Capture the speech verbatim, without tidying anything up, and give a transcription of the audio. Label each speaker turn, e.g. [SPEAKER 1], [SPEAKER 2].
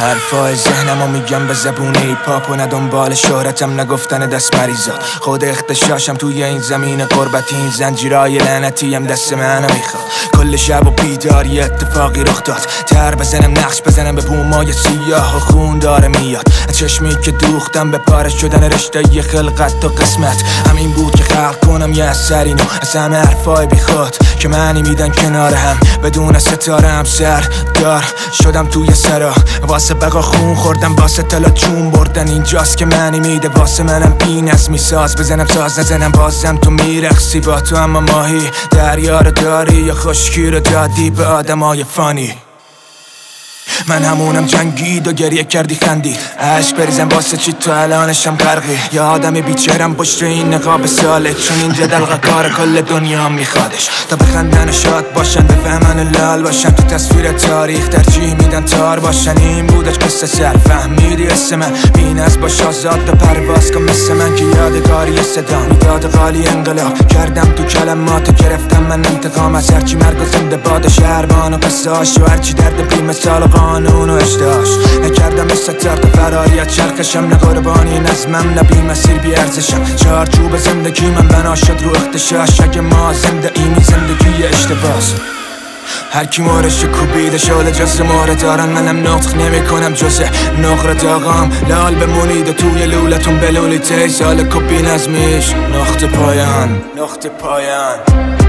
[SPEAKER 1] حرفای ذهنمو میگم به زبون ایپاپ و نه دنبال شهرتم نگفتن دست مریضات. خود اختشاشم توی این زمین قربتی، این زنجیرای لعنتیم دست منو میخواد. کل شب و بیدار یه اتفاقی رخ داد، تر بزنم نقش بزنم به بومای سیاه و خون داره میاد. چشمی که دوختم به پاره شدن رشته ی خلقت و قسمت. همین بود که خلق کنم یه اثرینو از همه حرفای بی خود که معنی میدن کنار هم. بدون ستاره هم سر دار شدم توی سرا، واسه بقا خون خوردم، واسه طلا جون بردن. اینجاست که معنی میده واسه منم بی نظمی ساز بزنم ساز نزنم بازم تو میرقصی با تو. اما ماهی دریا رو داری یا خشکی رو دادی به آدمای فانی. من همونم جنگید و گریه کردی خندی، عشق بریزم واسه چی تو الانشم غرقی. یا آدم بیچارم پشت این نقاب ساله، چون اینجا دلقه کار کل دنیا میخوادش. تا بخندن و شاد باشن بفهمن لال باشن، تو تصویر تاریخ ترجیح میدن تار باشن. این بودش قصه سر فهمیدی اسم من، بین از باش آزاد و پرواز کن مثل من که یادگاری صدا میداد قالی انقلاب کردم تو کلمات. گرفتم من انتقام از هرچی مرگ و زنده باد شهربان و قصاش و هرچی درد بی مثال قانون و اشتاش. نکردم مثل ترد فراریت چرخشم، نه قربانی نظمم نه بی مسیر بی ارزشم. چارچوب زندگی من بنا شد رو اختشاش، اگه ما زنده ایمی زندگی اشتباس. هر کی مارش کوبیده شال جز ماره دارن، منم نطق نمی کنم جز نقره داغم. لال بمونید و توی لولتون بلولید ای سال کبی نظمیش نقطه پایان نقطه پایان.